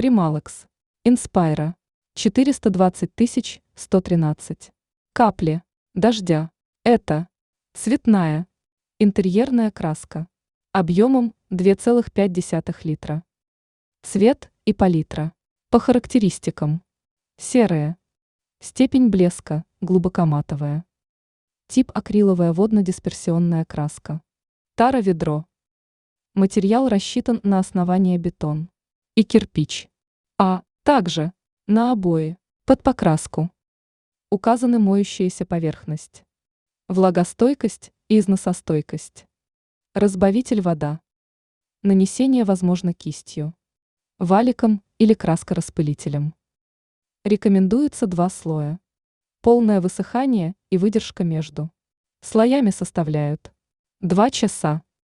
Прималекс. Инспайра. 420 113. Капли дождя. Это цветная интерьерная краска объемом 2,5 литра. Цвет и палитра. По характеристикам. Серая. Степень блеска глубокоматовая. Тип акриловая водно-дисперсионная краска. Тара-ведро. Материал рассчитан на основание бетон и кирпич, а также на обои под покраску. Указаны моющаяся поверхность, влагостойкость и износостойкость. Разбавитель вода. Нанесение возможно кистью, валиком или краскораспылителем. Рекомендуется 2 слоя. Полное высыхание и выдержка между слоями составляют 2 часа.